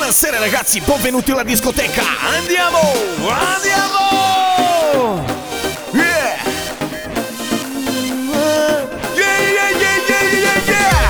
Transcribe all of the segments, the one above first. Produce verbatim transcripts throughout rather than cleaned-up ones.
Buonasera ragazzi, benvenuti alla discoteca. Andiamo, andiamo. Yeah. Yeah, yeah, yeah, yeah, yeah, yeah.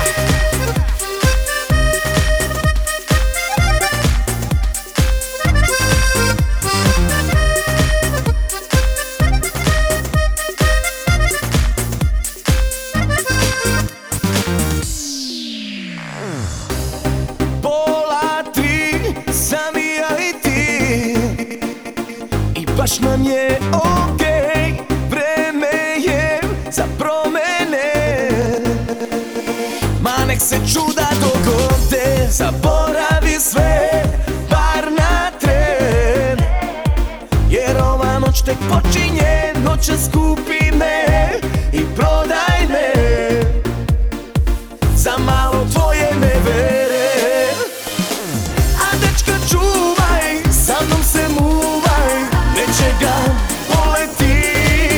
Pola tri, sami ja i ti, i baš nam je okej, vreme je za promene. Ma nek se čuda dogode, zaboravi sve, bar na tren. Jer ova noć tek počinje, noćas kupi me i prodaj me za malo tvoje nevere. A dečka čuvaj, sa mnom se muvaj, neće ga poleti.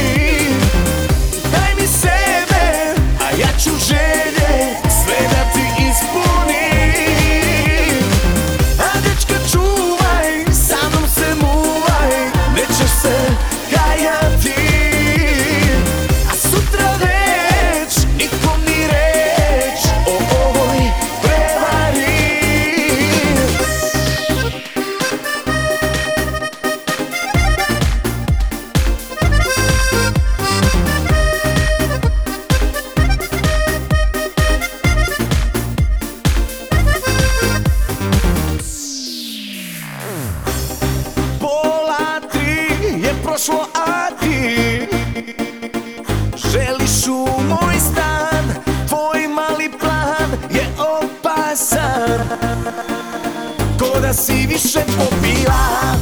Daj mi sebe, a ja ću želje sve da ti ispunim. A dečka čuvaj, sa mnom se muvaj, nećeš se kajati. A sutra već nikom ni reč o ovoj prevari. Pola tri je prošlo, a ti želiš u moj stan. Tvoj mali plan je opasan, ko da si više popila.